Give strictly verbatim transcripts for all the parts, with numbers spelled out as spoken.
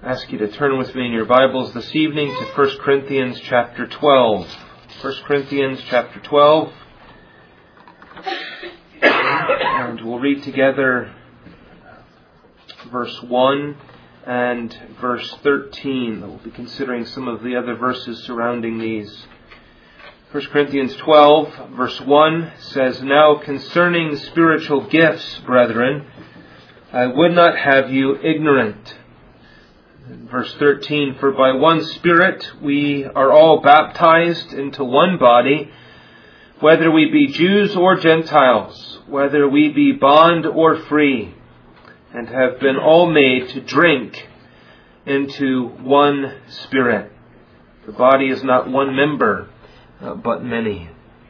I ask you to turn with me in your Bibles this evening to First Corinthians chapter twelve. First Corinthians chapter twelve. And we'll read together verse one and verse thirteen. We'll be considering some of the other verses surrounding these. First Corinthians twelve, verse one says, "Now concerning spiritual gifts, brethren, I would not have you ignorant." Verse thirteen, "For by one Spirit we are all baptized into one body, whether we be Jews or Gentiles, whether we be bond or free, and have been all made to drink into one Spirit. The body is not one member, uh, but many."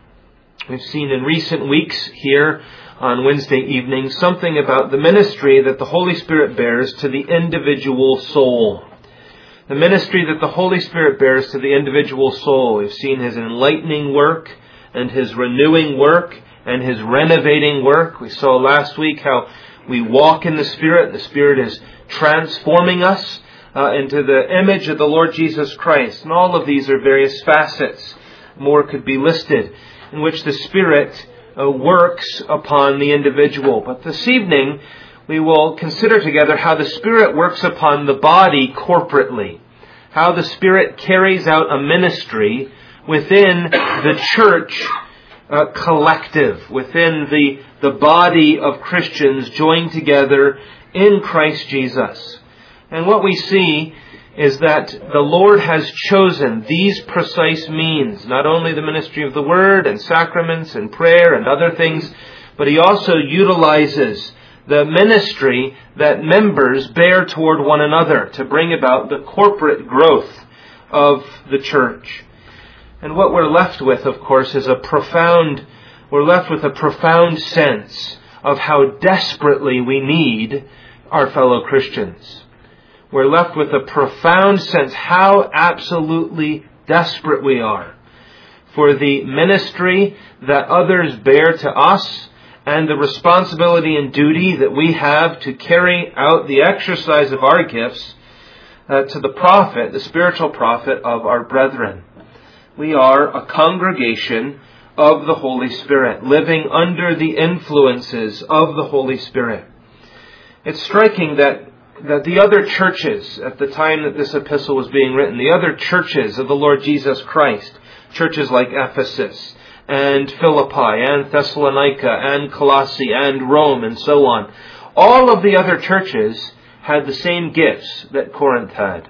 We've seen in recent weeks here on Wednesday evening something about the ministry that the Holy Spirit bears to the individual soul. The ministry that the Holy Spirit bears to the individual soul. We've seen His enlightening work and His renewing work and His renovating work. We saw last week how we walk in the Spirit. The Spirit is transforming us uh, into the image of the Lord Jesus Christ. And all of these are various facets. More could be listed, in which the Spirit uh, works upon the individual. But this evening, we will consider together how the Spirit works upon the body corporately. How the Spirit carries out a ministry within the church uh, collective, within the, the body of Christians joined together in Christ Jesus. And what we see is that the Lord has chosen these precise means, not only the ministry of the Word and sacraments and prayer and other things, but He also utilizes the ministry that members bear toward one another to bring about the corporate growth of the church. And what we're left with, of course, is a profound, we're left with a profound sense of how desperately we need our fellow Christians. We're left with a profound sense how absolutely desperate we are for the ministry that others bear to us and the responsibility and duty that we have to carry out the exercise of our gifts uh, to the profit, the spiritual profit of our brethren. We are a congregation of the Holy Spirit, living under the influences of the Holy Spirit. It's striking that that the other churches, at the time that this epistle was being written, the other churches of the Lord Jesus Christ, churches like Ephesus and Philippi and Thessalonica and Colossae and Rome and so on, all of the other churches had the same gifts that Corinth had.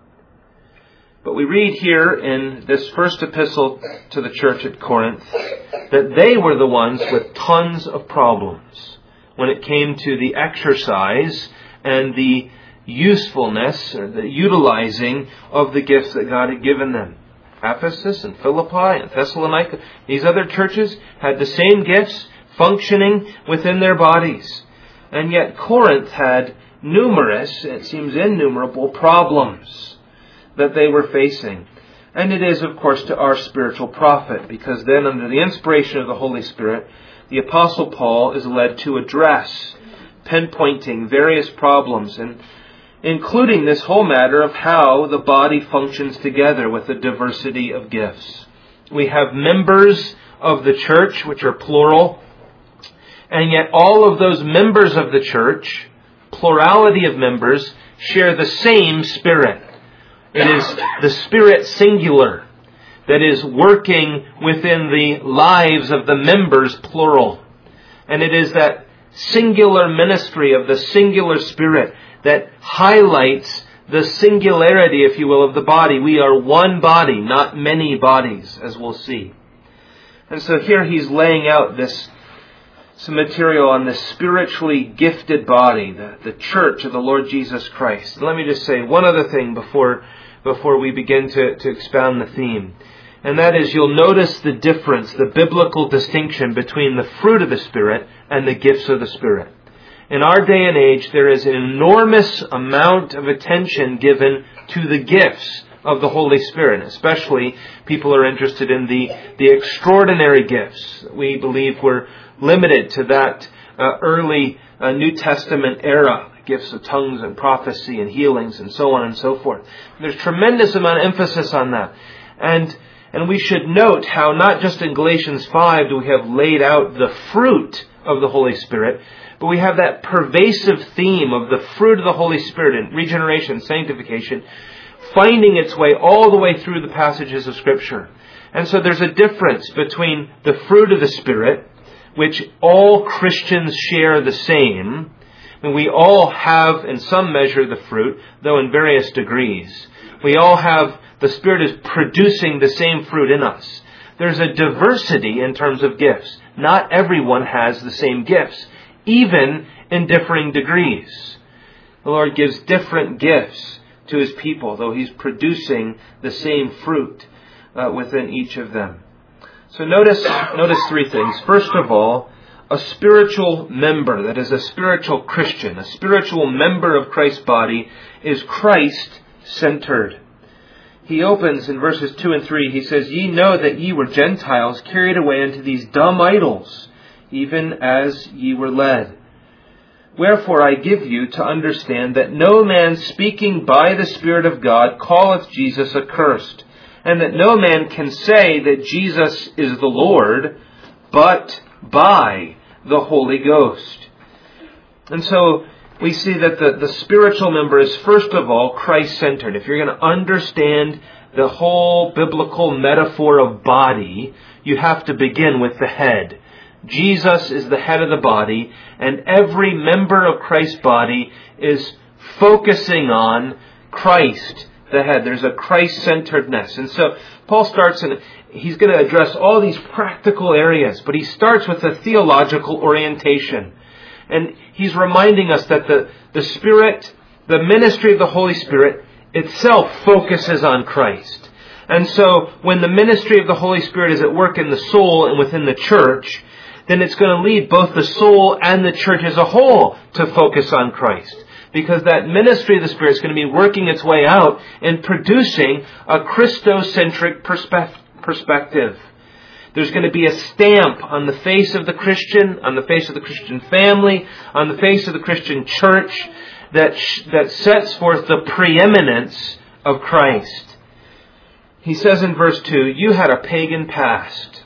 But we read here in this first epistle to the church at Corinth that they were the ones with tons of problems when it came to the exercise and the usefulness, or the utilizing of the gifts that God had given them. Ephesus and Philippi and Thessalonica, these other churches had the same gifts functioning within their bodies. And yet Corinth had numerous, it seems innumerable, problems that they were facing. And it is, of course, to our spiritual profit, because then under the inspiration of the Holy Spirit, the Apostle Paul is led to address pinpointing various problems, and including this whole matter of how the body functions together with a diversity of gifts. We have members of the church, which are plural, and yet all of those members of the church, plurality of members, share the same Spirit. It is the Spirit singular that is working within the lives of the members, plural. And it is that singular ministry of the singular Spirit that highlights the singularity, if you will, of the body. We are one body, not many bodies, as we'll see. And so here he's laying out this some material on the spiritually gifted body, the, the church of the Lord Jesus Christ. And let me just say one other thing before before we begin to, to expound the theme. And that is, you'll notice the difference, the biblical distinction between the fruit of the Spirit and the gifts of the Spirit. In our day and age, there is an enormous amount of attention given to the gifts of the Holy Spirit. Especially, people are interested in the, the extraordinary gifts. We believe were limited to that uh, early uh, New Testament era. gifts of tongues and prophecy and healings and so on and so forth. There's tremendous amount of emphasis on that. And and we should note how not just in Galatians five do we have laid out the fruit of the Holy Spirit, but we have that pervasive theme of the fruit of the Holy Spirit in regeneration, sanctification, finding its way all the way through the passages of Scripture. And so there's a difference between the fruit of the Spirit, which all Christians share the same. And we all have, in some measure, the fruit, though in various degrees. We all have, the Spirit is producing the same fruit in us. There's a diversity in terms of gifts. Not everyone has the same gifts, even in differing degrees. The Lord gives different gifts to His people, though He's producing the same fruit uh, within each of them. So notice, notice three things. First of all, a spiritual member, that is a spiritual Christian, a spiritual member of Christ's body, is Christ-centered. He opens in verses two and three, he says, "Ye know that ye were Gentiles carried away unto these dumb idols, even as ye were led. Wherefore I give you to understand that no man speaking by the Spirit of God calleth Jesus accursed, and that no man can say that Jesus is the Lord, but by the Holy Ghost." And so we see that the, the spiritual member is first of all Christ-centered. If you're going to understand the whole biblical metaphor of body, you have to begin with the head. Jesus is the head of the body, and every member of Christ's body is focusing on Christ, the head. There's a Christ-centeredness. And so Paul starts, and he's going to address all these practical areas, but he starts with a theological orientation. And he's reminding us that the, the Spirit, the ministry of the Holy Spirit itself focuses on Christ. And so when the ministry of the Holy Spirit is at work in the soul and within the church, then it's going to lead both the soul and the church as a whole to focus on Christ. Because that ministry of the Spirit is going to be working its way out and producing a Christocentric perspe- perspective. There's going to be a stamp on the face of the Christian, on the face of the Christian family, on the face of the Christian church that that sets forth the preeminence of Christ. He says in verse two, "You had a pagan past."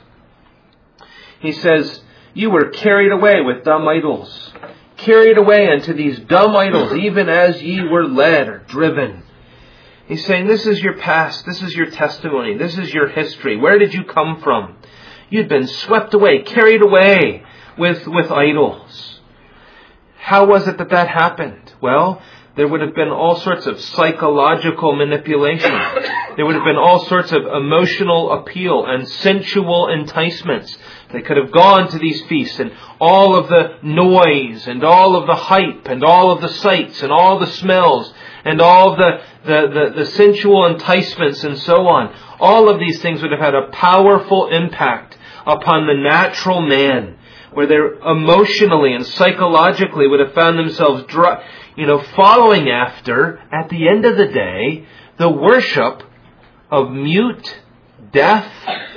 He says, "You were carried away with dumb idols, carried away unto these dumb idols, even as ye were led or driven." He's saying, this is your past, this is your testimony, this is your history. Where did you come from? You'd been swept away, carried away with, with idols. How was it that that happened? Well, there would have been all sorts of psychological manipulation. There would have been all sorts of emotional appeal and sensual enticements. They could have gone to these feasts, and all of the noise and all of the hype and all of the sights and all the smells and all the, the, the, the sensual enticements and so on. All of these things would have had a powerful impact upon the natural man, where they emotionally and psychologically would have found themselves, you know, following after, at the end of the day, the worship of mute, deaf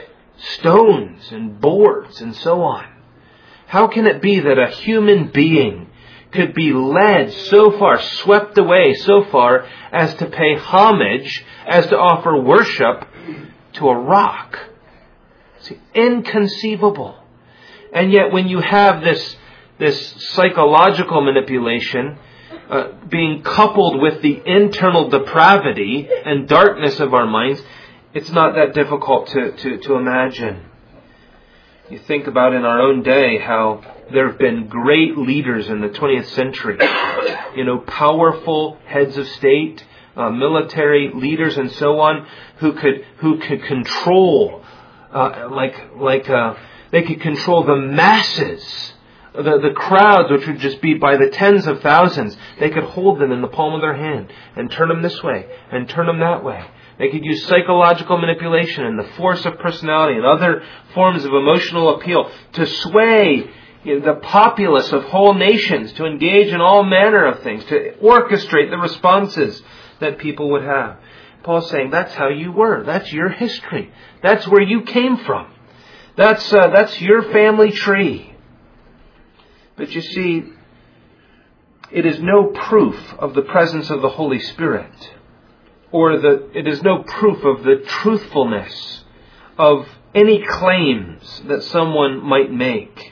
stones and boards and so on. How can it be that a human being could be led so far, swept away so far, as to pay homage, as to offer worship to a rock? It's inconceivable. And yet when you have this, this psychological manipulation uh, being coupled with the internal depravity and darkness of our minds, it's not that difficult to, to, to imagine. You think about in our own day how there have been great leaders in the twentieth century. You know, powerful heads of state, uh, military leaders and so on, who could who could control, uh, like like uh, they could control the masses, the the crowds, which would just be by the tens of thousands. They could hold them in the palm of their hand and turn them this way and turn them that way. They could use psychological manipulation and the force of personality and other forms of emotional appeal to sway, you know, the populace of whole nations, to engage in all manner of things, to orchestrate the responses that people would have. Paul's saying that's how you were. That's your history. That's where you came from. That's uh, that's your family tree. But you see, it is no proof of the presence of the Holy Spirit, or the, it is no proof of the truthfulness of any claims that someone might make.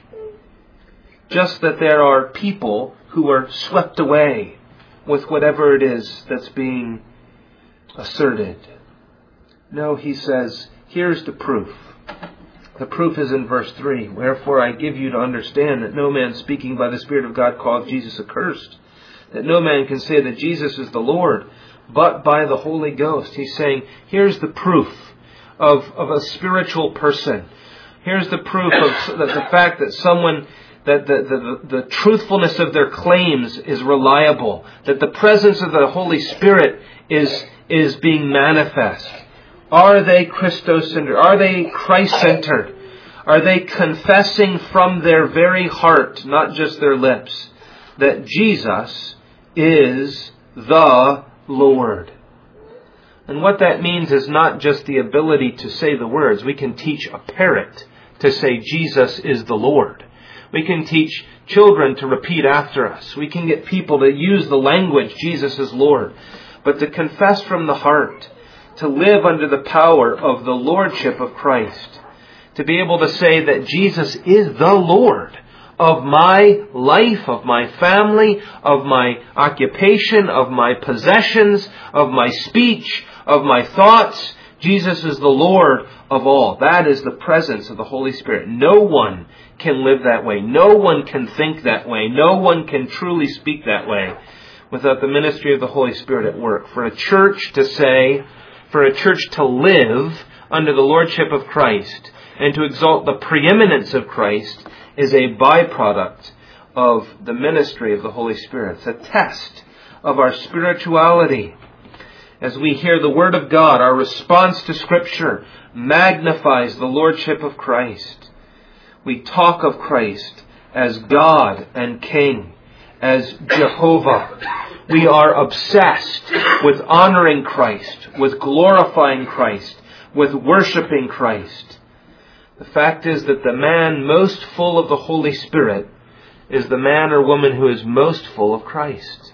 Just that there are people who are swept away with whatever it is that's being asserted. No, he says, here's the proof. The proof is in verse three. Wherefore I give you to understand that no man speaking by the Spirit of God calleth Jesus accursed. That no man can say that Jesus is the Lord, but by the Holy Ghost. He's saying, here's the proof of, of a spiritual person. Here's the proof of the, the fact that someone, that the, the, the truthfulness of their claims is reliable. That the presence of the Holy Spirit is, is being manifest. Are they Christos-centered? Are they Christ-centered? Are they confessing from their very heart, not just their lips, that Jesus is the Lord? And what that means is not just the ability to say the words. We can teach a parrot to say Jesus is the Lord. We can teach children to repeat after us. We can get people to use the language Jesus is Lord. But to confess from the heart, to live under the power of the Lordship of Christ, to be able to say that Jesus is the Lord of my life, of my family, of my occupation, of my possessions, of my speech, of my thoughts. Jesus is the Lord of all. That is the presence of the Holy Spirit. No one can live that way. No one can think that way. No one can truly speak that way without the ministry of the Holy Spirit at work. For a church to say, for a church to live under the Lordship of Christ and to exalt the preeminence of Christ is a byproduct of the ministry of the Holy Spirit. It's a test of our spirituality. As we hear the Word of God, our response to Scripture magnifies the Lordship of Christ. We talk of Christ as God and King, as Jehovah. We are obsessed with honoring Christ, with glorifying Christ, with worshiping Christ. The fact is that the man most full of the Holy Spirit is the man or woman who is most full of Christ.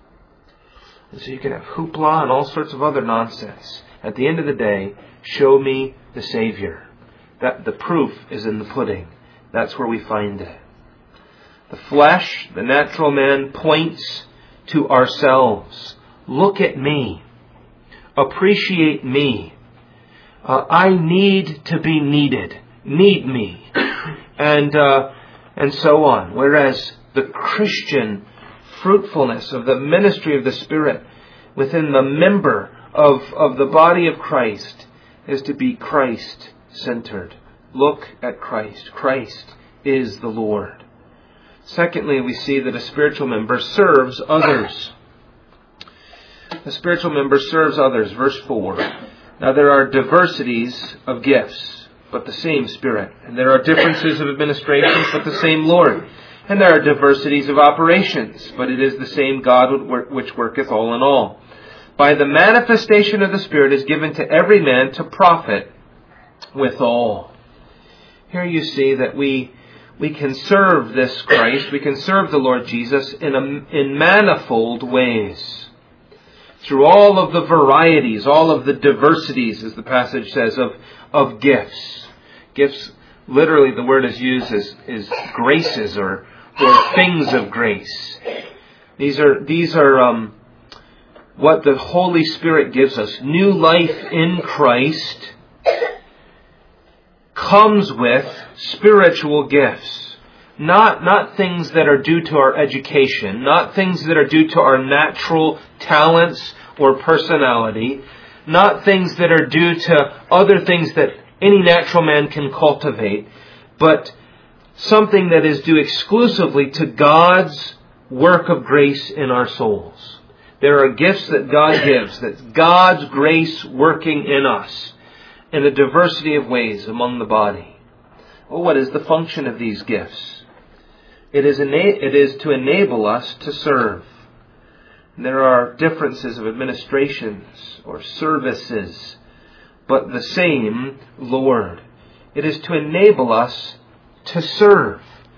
And so you can have hoopla and all sorts of other nonsense. At the end of the day, show me the Savior. That the proof is in the pudding. That's where we find it. The flesh, the natural man, points to ourselves. Look at me. Appreciate me. Uh, I need to be needed. Need me. And uh, and so on. Whereas the Christian fruitfulness of the ministry of the Spirit within the member of, of the body of Christ is to be Christ-centered. Look at Christ. Christ is the Lord. Secondly, we see that a spiritual member serves others. A spiritual member serves others. Verse four. Now there are diversities of gifts, but the same Spirit. And there are differences of administrations, but the same Lord. And there are diversities of operations, but it is the same God which worketh all in all. By the manifestation of the Spirit is given to every man to profit withal. Here you see that we we can serve this Christ, we can serve the Lord Jesus in a, in manifold ways. Through all of the varieties, all of the diversities, as the passage says, of, of gifts. Gifts, literally the word is used as, is graces or, or things of grace. These are, these are um, what the Holy Spirit gives us. New life in Christ comes with spiritual gifts. Not, not things that are due to our education, not things that are due to our natural talents or personality, not things that are due to other things that any natural man can cultivate, but something that is due exclusively to God's work of grace in our souls. There are gifts that God gives, that's God's grace working in us in a diversity of ways among the body. Well, what is the function of these gifts? It is, ena- it is to enable us to serve. There are differences of administrations or services, but the same Lord. It is to enable us to serve.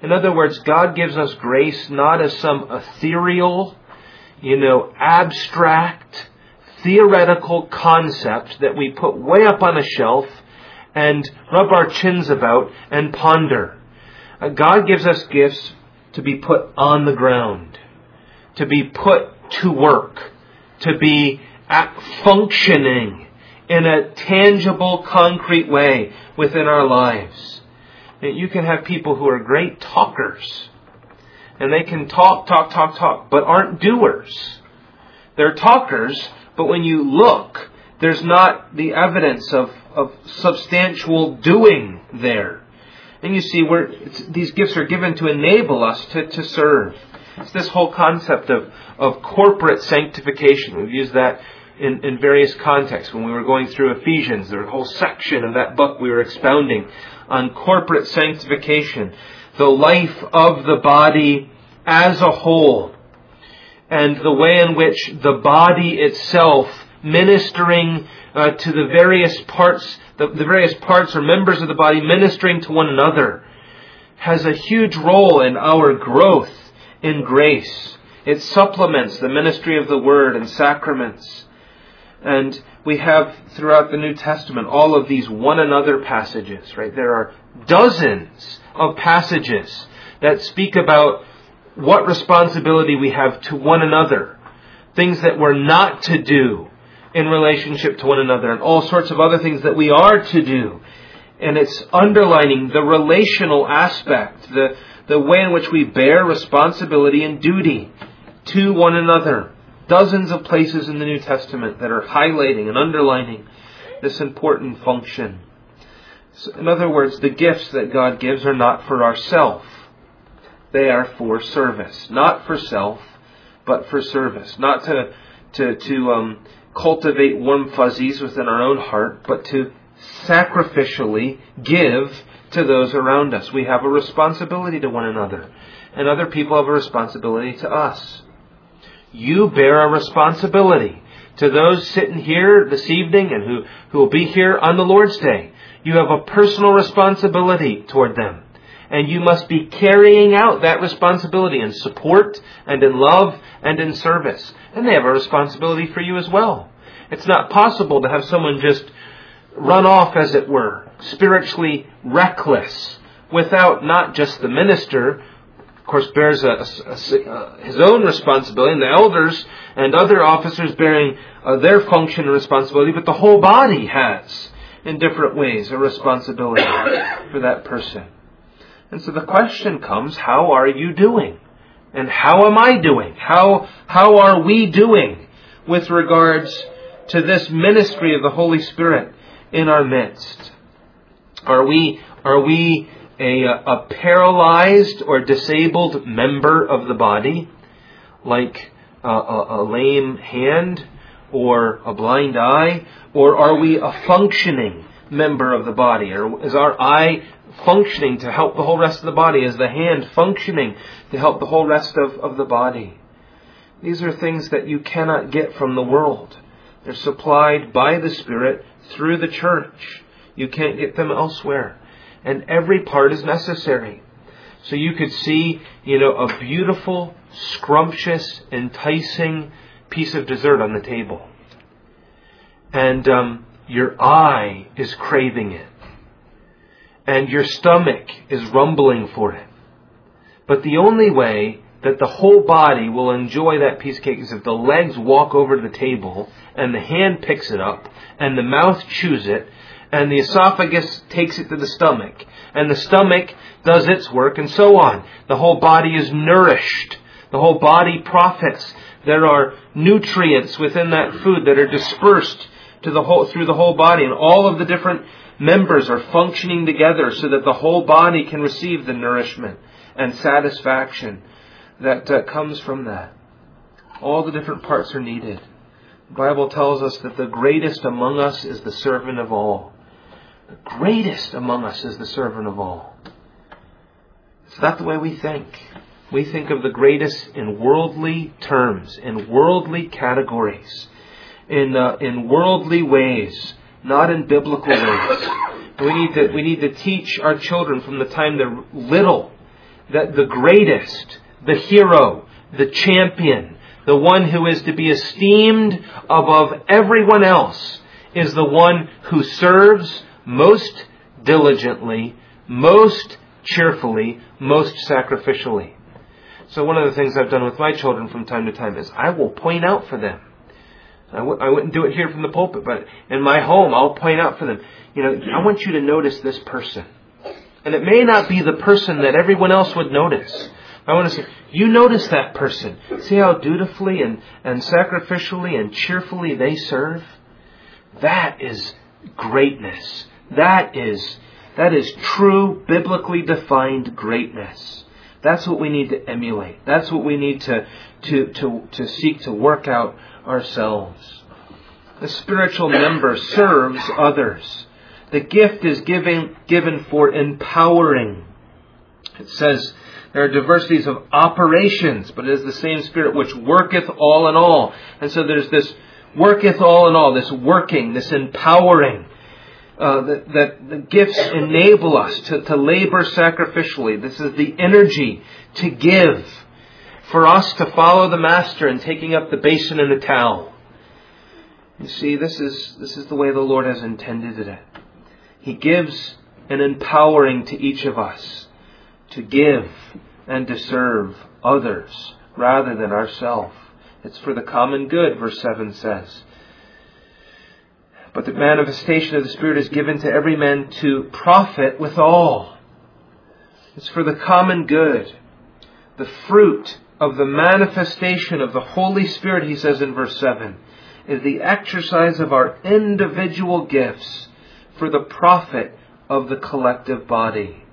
In other words, God gives us grace not as some ethereal, you know, abstract, theoretical concept that we put way up on a shelf and rub our chins about and ponder. Uh, God gives us gifts to be put on the ground, to be put to work, to be at functioning in a tangible, concrete way within our lives. You can have people who are great talkers, and they can talk, talk, talk, talk, but aren't doers. They're talkers, but when you look, there's not the evidence of, of substantial doing there. And you see, where these gifts are given to enable us to, to serve. It's this whole concept of, of corporate sanctification. We've used that in, in various contexts. When we were going through Ephesians, there's a whole section of that book we were expounding on corporate sanctification, the life of the body as a whole, and the way in which the body itself, ministering uh, to the various parts, the, the various parts or members of the body, ministering to one another, has a huge role in our growth in grace. It supplements the ministry of the Word and sacraments. And we have throughout the New Testament all of these one another passages, right? There are dozens of passages that speak about what responsibility we have to one another, things that we're not to do in relationship to one another, and all sorts of other things that we are to do. And it's underlining the relational aspect, the, the way in which we bear responsibility and duty to one another. Dozens of places in the New Testament that are highlighting and underlining this important function. So in other words, the gifts that God gives are not for ourself. They are for service. Not for self, but for service. Not to, to, to um, cultivate warm fuzzies within our own heart, but to sacrificially give to those around us. We have a responsibility to one another, and other people have a responsibility to us. You bear a responsibility to those sitting here this evening and who, who will be here on the Lord's Day. You have a personal responsibility toward them. And you must be carrying out that responsibility in support and in love and in service. And they have a responsibility for you as well. It's not possible to have someone just run off, as it were, spiritually reckless, without not just the minister, of course, bears a, a, a, his own responsibility, and the elders and other officers bearing uh, their function and responsibility, but the whole body has, in different ways, a responsibility for that person. And so the question comes, how are you doing? And how am I doing? How, how are we doing with regards to this ministry of the Holy Spirit in our midst? Are we, are we A, a paralyzed or disabled member of the body, like a, a, a lame hand or a blind eye? Or are we a functioning member of the body? Or is our eye functioning to help the whole rest of the body? Is the hand functioning to help the whole rest of, of the body? These are things that you cannot get from the world. They're supplied by the Spirit through the church. You can't get them elsewhere. And every part is necessary. So you could see, you know, a beautiful, scrumptious, enticing piece of dessert on the table. And um, your eye is craving it. And your stomach is rumbling for it. But the only way that the whole body will enjoy that piece of cake is if the legs walk over to the table, and the hand picks it up, and the mouth chews it, and the esophagus takes it to the stomach, and the stomach does its work, and so on. The whole body is nourished. The whole body profits. There are nutrients within that food that are dispersed to the whole, through the whole body, and all of the different members are functioning together so that the whole body can receive the nourishment and satisfaction that uh, comes from that. All the different parts are needed. The Bible tells us that the greatest among us is the servant of all. The greatest among us is the servant of all. It's not the way we think. We think of the greatest in worldly terms, in worldly categories, in uh, in worldly ways, not in biblical ways. We need to we need to teach our children from the time they're little that the greatest, the hero, the champion, the one who is to be esteemed above everyone else, is the one who serves most diligently, most cheerfully, most sacrificially. So one of the things I've done with my children from time to time is I will point out for them. I, w- I wouldn't do it here from the pulpit, but in my home I'll point out for them, you know, I want you to notice this person. And it may not be the person that everyone else would notice. I want to say, you notice that person. See how dutifully and, and sacrificially and cheerfully they serve? That is greatness. That is, that is true, biblically defined greatness. That's what we need to emulate. That's what we need to, to, to, to seek to work out ourselves. The spiritual member serves others. The gift is given, given for empowering. It says there are diversities of operations, but it is the same Spirit which worketh all in all. And so there's this worketh all in all, this working, this empowering. Uh, that, that the gifts enable us to, to labor sacrificially. This is the energy to give. For us to follow the Master in taking up the basin and the towel. You see, this is this is the way the Lord has intended it. He gives an empowering to each of us to give and to serve others rather than ourselves. It's for the common good, verse seven says. But the manifestation of the Spirit is given to every man to profit withal. It's for the common good. The fruit of the manifestation of the Holy Spirit, he says in verse seven, is the exercise of our individual gifts for the profit of the collective body.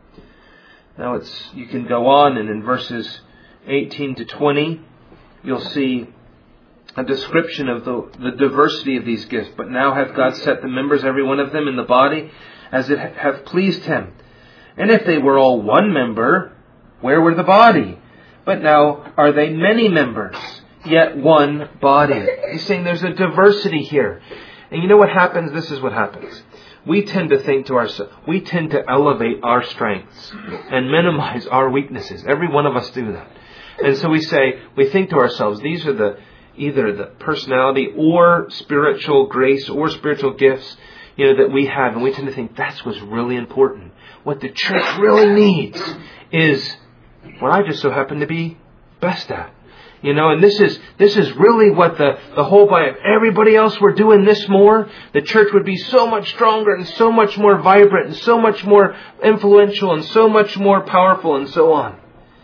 Now it's you can go on, and in verses eighteen to twenty, you'll see a description of the, the diversity of these gifts. But now hath God set the members, every one of them, in the body, as it hath pleased Him. And if they were all one member, where were the body? But now are they many members, yet one body. He's saying there's a diversity here. And you know what happens? This is what happens. We tend to think to ourselves, we tend to elevate our strengths and minimize our weaknesses. Every one of us do that. And so we say, we think to ourselves, these are the either the personality or spiritual grace or spiritual gifts, you know, that we have. And we tend to think that's what's really important. What the church really needs is what I just so happen to be best at. You know, and this is this is really what the, the whole body, if everybody else were doing this more, the church would be so much stronger and so much more vibrant and so much more influential and so much more powerful and so on.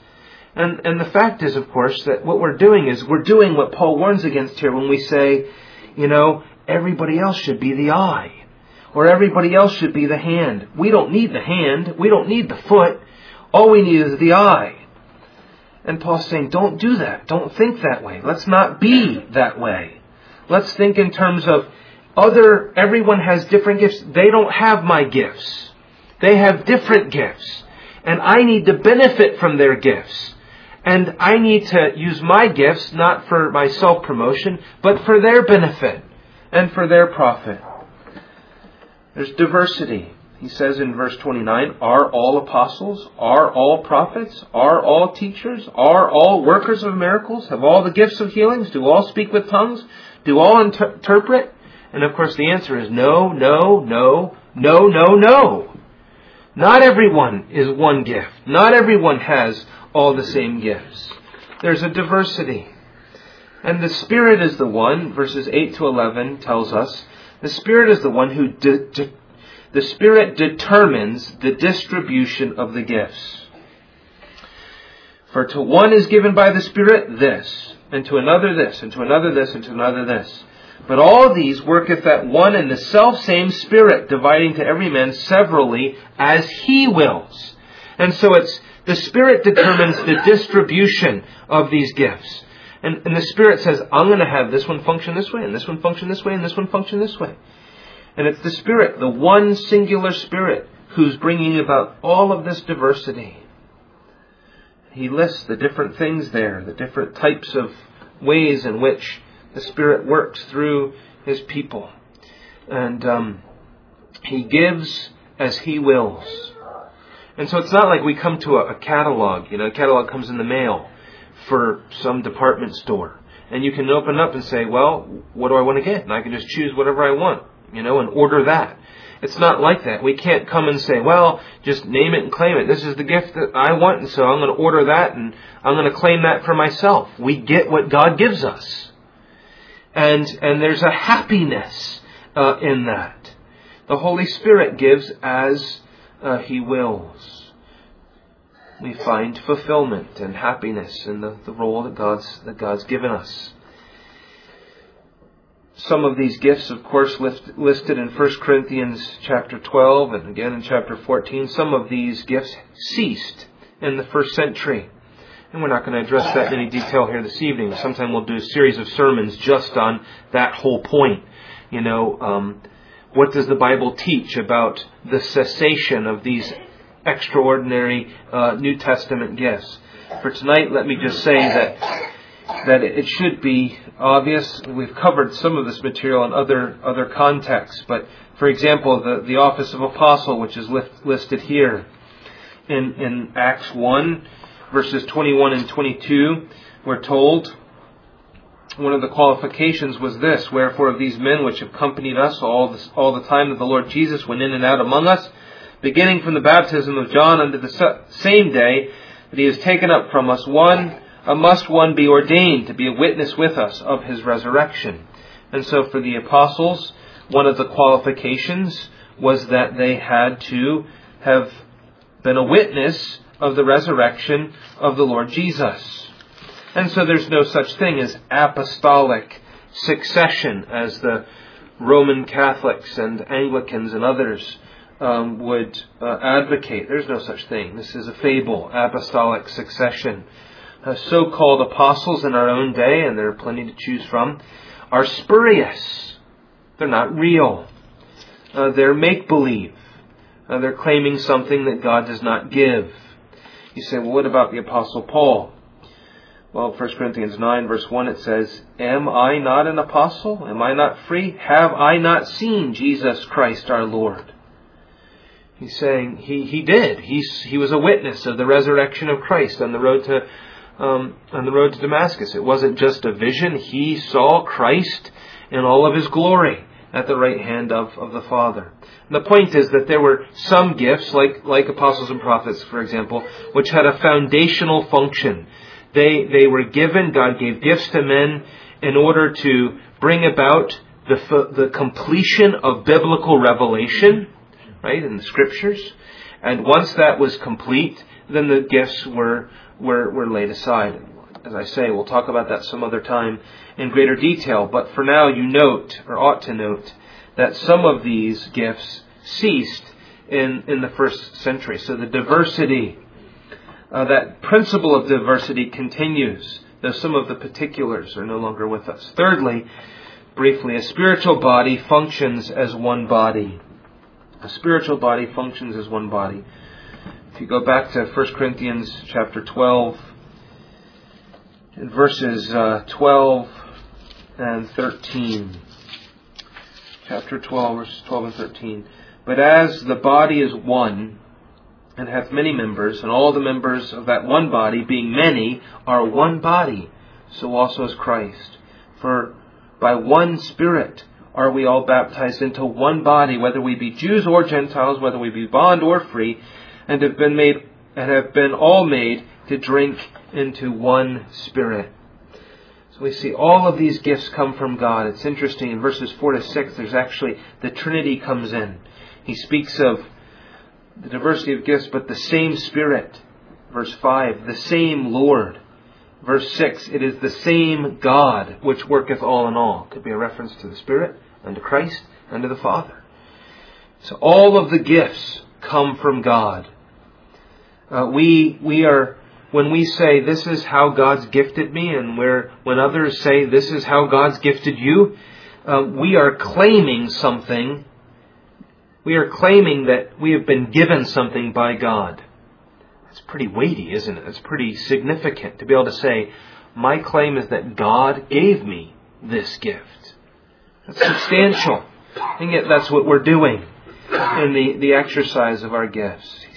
And and the fact is, of course, that what we're doing is we're doing what Paul warns against here when we say, you know, everybody else should be the eye. Or everybody else should be the hand. We don't need the hand. We don't need the foot. All we need is the eye. And Paul's saying, don't do that. Don't think that way. Let's not be that way. Let's think in terms of other, everyone has different gifts. They don't have my gifts. They have different gifts. And I need to benefit from their gifts. And I need to use my gifts, not for my self-promotion, but for their benefit and for their profit. There's diversity. He says in verse twenty-nine, are all apostles? Are all prophets? Are all teachers? Are all workers of miracles? Have all the gifts of healings? Do all speak with tongues? Do all inter- interpret? And of course the answer is no, no, no, no, no, no. Not everyone is one gift. Not everyone has all the same gifts. There's a diversity. And the Spirit is the one, verses eight to eleven tells us, the Spirit is the one who, de- de- the Spirit determines the distribution of the gifts. For to one is given by the Spirit this, and to another this, and to another this, and to another this. But all these worketh that one and the selfsame Spirit, dividing to every man severally as He wills. And so it's the Spirit determines the distribution of these gifts. And, and the Spirit says, I'm going to have this one function this way, and this one function this way, and this one function this way. And it's the Spirit, the one singular Spirit, who's bringing about all of this diversity. He lists the different things there, the different types of ways in which the Spirit works through His people. And um, He gives as He wills. And so it's not like we come to a, a catalog. You know, a catalog comes in the mail for some department store. And you can open up and say, well, what do I want to get? And I can just choose whatever I want, you know, and order that. It's not like that. We can't come and say, well, just name it and claim it. This is the gift that I want, and so I'm going to order that, and I'm going to claim that for myself. We get what God gives us. And and there's a happiness uh, in that. The Holy Spirit gives as uh, He wills. We find fulfillment and happiness in the, the role that God's that God's given us. Some of these gifts, of course, list, listed in First Corinthians chapter twelve and again in chapter fourteen. Some of these gifts ceased in the first century. And we're not going to address that in any detail here this evening. Sometime we'll do a series of sermons just on that whole point. You know, um, what does the Bible teach about the cessation of these extraordinary uh, New Testament gifts? For tonight, let me just say that that it should be obvious. We've covered some of this material in other other contexts, but for example, the, the office of apostle, which is list, listed here in, in Acts one, verses twenty-one and twenty-two, we're told, one of the qualifications was this: wherefore of these men which accompanied us all, this, all the time that the Lord Jesus went in and out among us, beginning from the baptism of John unto the same day that He is taken up from us, one Uh, must one be ordained to be a witness with us of His resurrection. And so for the apostles, one of the qualifications was that they had to have been a witness of the resurrection of the Lord Jesus. And so there's no such thing as apostolic succession as the Roman Catholics and Anglicans and others um, would uh, advocate. There's no such thing. This is a fable, apostolic succession. Uh, so-called apostles in our own day, and there are plenty to choose from, are spurious. They're not real. Uh, they're make-believe. Uh, they're claiming something that God does not give. You say, well, what about the Apostle Paul? Well, First Corinthians nine, verse one, it says, am I not an apostle? Am I not free? Have I not seen Jesus Christ our Lord? He's saying he, he did. He's, he was a witness of the resurrection of Christ on the road to Um, on the road to Damascus. It wasn't just a vision. He saw Christ in all of His glory at the right hand of, of the Father. And the point is that there were some gifts, like, like apostles and prophets, for example, which had a foundational function. They, they were given, God gave gifts to men in order to bring about the, the completion of biblical revelation, right, in the Scriptures. And once that was complete, then the gifts were Were, were laid aside. As I say, we'll talk about that some other time in greater detail. But for now, you note, or ought to note, that some of these gifts ceased in, in the first century. So the diversity, uh, that principle of diversity continues, though some of the particulars are no longer with us. Thirdly, briefly, a spiritual body functions as one body. A spiritual body functions as one body. If you go back to First Corinthians chapter twelve, in verses uh, twelve and thirteen. Chapter twelve, verses twelve and thirteen. But as the body is one, and hath many members, and all the members of that one body, being many, are one body, so also is Christ. For by one Spirit are we all baptized into one body, whether we be Jews or Gentiles, whether we be bond or free, and have been made, and have been all made to drink into one Spirit. So we see all of these gifts come from God. It's interesting, in verses four to six, there's actually, the Trinity comes in. He speaks of the diversity of gifts, but the same Spirit. Verse five, the same Lord. Verse six, it is the same God which worketh all in all. Could be a reference to the Spirit, and to Christ, and to the Father. So all of the gifts come from God. Uh, we we are, when we say this is how God's gifted me, and where when others say this is how God's gifted you, uh, we are claiming something. We are claiming that we have been given something by God. That's pretty weighty, isn't it? It's pretty significant to be able to say, my claim is that God gave me this gift. That's substantial. And yet that's what we're doing in the, the exercise of our gifts. He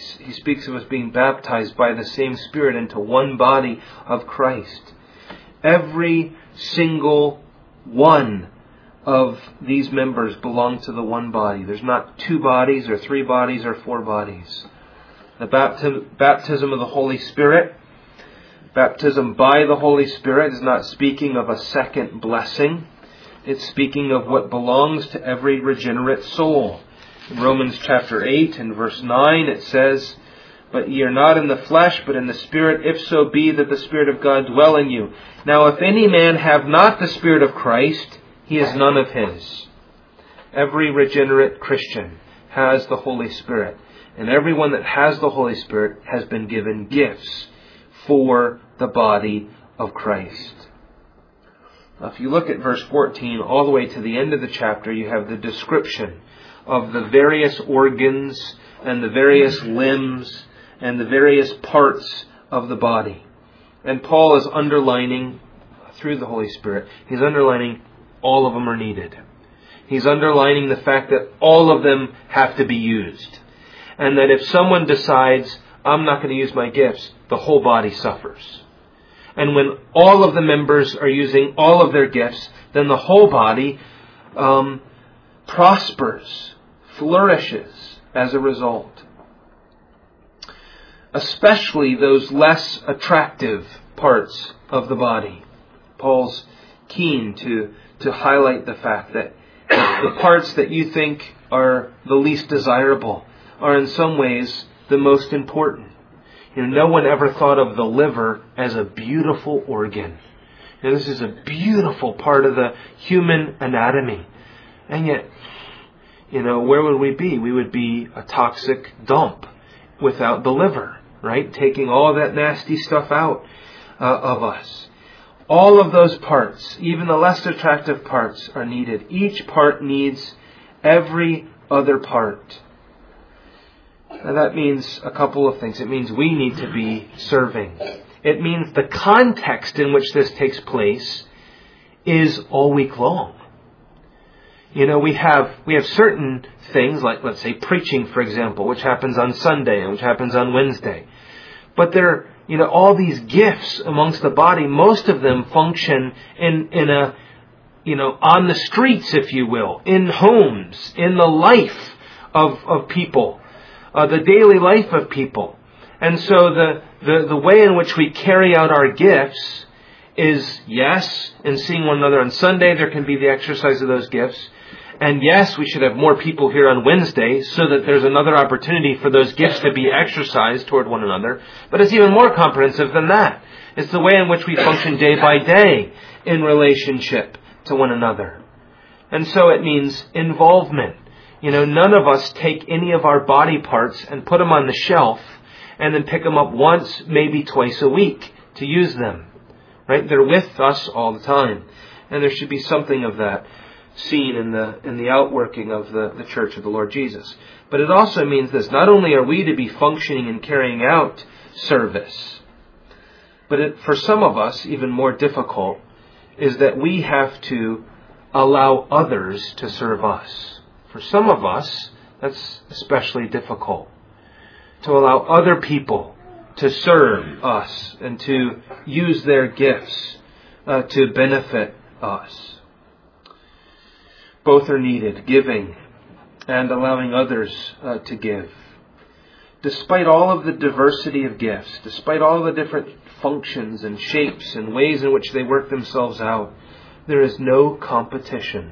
he speaks of us being baptized by the same Spirit into one body of Christ. Every single one of these members belong to the one body. There's not two bodies or three bodies or four bodies. The bapti- baptism of the Holy Spirit, baptism by the Holy Spirit, is not speaking of a second blessing. It's speaking of what belongs to every regenerate soul. In Romans chapter eight and verse nine it says, "But ye are not in the flesh, but in the Spirit, if so be that the Spirit of God dwell in you. Now if any man have not the Spirit of Christ, he is none of his." Every regenerate Christian has the Holy Spirit. And everyone that has the Holy Spirit has been given gifts for the body of Christ. Now, if you look at verse fourteen all the way to the end of the chapter, you have the description of the various organs and the various limbs and the various parts of the body. And Paul is underlining, through the Holy Spirit, he's underlining all of them are needed. He's underlining the fact that all of them have to be used. And that if someone decides, I'm not going to use my gifts, the whole body suffers. And when all of the members are using all of their gifts, then the whole body um, prospers, flourishes as a result. Especially those less attractive parts of the body. Paul's keen to, to highlight the fact that the parts that you think are the least desirable are in some ways the most important. You know, no one ever thought of the liver as a beautiful organ. And this is a beautiful part of the human anatomy. And yet, you know, where would we be? We would be a toxic dump without the liver, right? Taking all that nasty stuff out uh, of us. All of those parts, even the less attractive parts, are needed. Each part needs every other part. And that means a couple of things. It means we need to be serving. It means the context in which this takes place is all week long. You know, we have we have certain things, like, let's say, preaching, for example, which happens on Sunday and which happens on Wednesday. But there, you know, all these gifts amongst the body, most of them function in, in a, you know, on the streets, if you will, in homes, in the life of, of people, uh, the daily life of people. And so the, the, the way in which we carry out our gifts is, yes, in seeing one another on Sunday, there can be the exercise of those gifts. And yes, we should have more people here on Wednesday so that there's another opportunity for those gifts to be exercised toward one another. But it's even more comprehensive than that. It's the way in which we function day by day in relationship to one another. And so it means involvement. You know, none of us take any of our body parts and put them on the shelf and then pick them up once, maybe twice a week to use them. Right? They're with us all the time. And there should be something of that seen in the in the outworking of the, the Church of the Lord Jesus. But it also means this. Not only are we to be functioning and carrying out service, but it, for some of us, even more difficult, is that we have to allow others to serve us. For some of us, that's especially difficult. To allow other people to serve us and to use their gifts uh, to benefit us. Both are needed, giving and allowing others uh, to give. Despite all of the diversity of gifts, despite all the different functions and shapes and ways in which they work themselves out, there is no competition.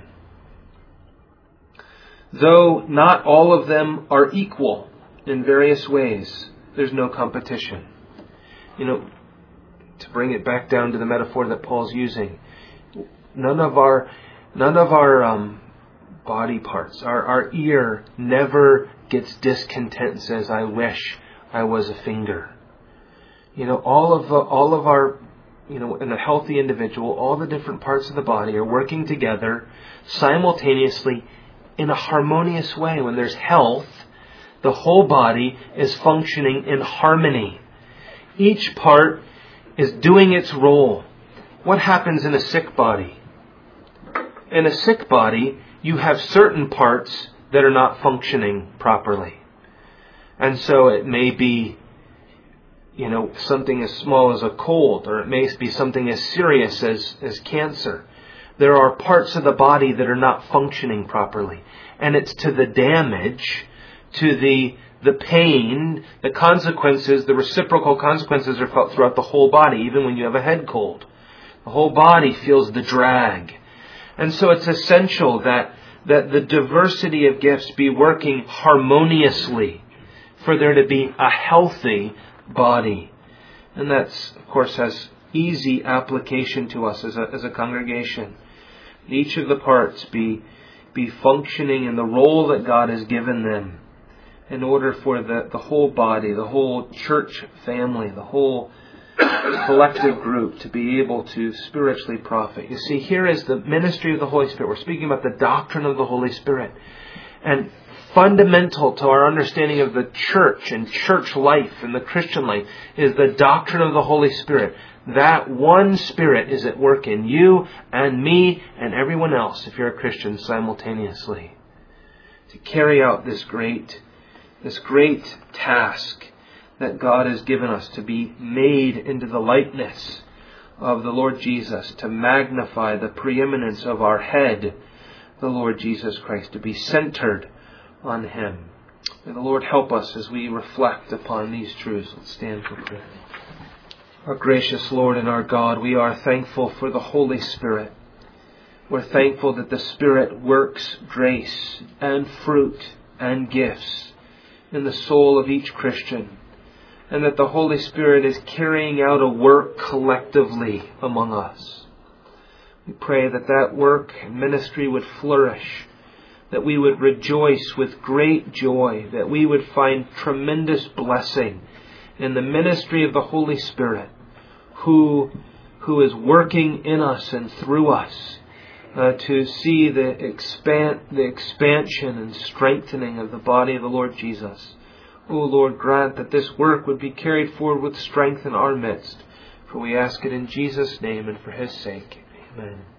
Though not all of them are equal in various ways, there's no competition. You know, to bring it back down to the metaphor that Paul's using, none of our none of our um, body parts, our, our ear never gets discontent and says, I wish I was a finger. You know, all of the, all of our, you know, in a healthy individual, all the different parts of the body are working together simultaneously in a harmonious way. When there's health, the whole body is functioning in harmony. Each part is doing its role. What happens in a sick body? In a sick body, you have certain parts that are not functioning properly. And so it may be, you know, something as small as a cold, or it may be something as serious as, as cancer. There are parts of the body that are not functioning properly. And it's to the damage, to the the pain, the consequences, the reciprocal consequences are felt throughout the whole body, even when you have a head cold. The whole body feels the drag. And so it's essential that, that the diversity of gifts be working harmoniously for there to be a healthy body. And that's, of course, has easy application to us as a, as a congregation. Each of the parts be, be functioning in the role that God has given them in order for the, the whole body, the whole church family, the whole collective group to be able to spiritually profit. You see, here is the ministry of the Holy Spirit. We're speaking about the doctrine of the Holy Spirit. And fundamental to our understanding of the church and church life and the Christian life is the doctrine of the Holy Spirit. That one Spirit is at work in you and me and everyone else, if you're a Christian, simultaneously, to carry out this great, this great task that God has given us, to be made into the likeness of the Lord Jesus, to magnify the preeminence of our head, the Lord Jesus Christ, to be centered on Him. May the Lord help us as we reflect upon these truths. Let's stand for prayer. Our gracious Lord and our God, we are thankful for the Holy Spirit. We're thankful that the Spirit works grace and fruit and gifts in the soul of each Christian, and that the Holy Spirit is carrying out a work collectively among us. We pray that that work and ministry would flourish, that we would rejoice with great joy, that we would find tremendous blessing in the ministry of the Holy Spirit, who, who is working in us and through us uh, to see the, expand, the expansion and strengthening of the body of the Lord Jesus. O Lord, grant that this work would be carried forward with strength in our midst. For we ask it in Jesus' name and for His sake. Amen.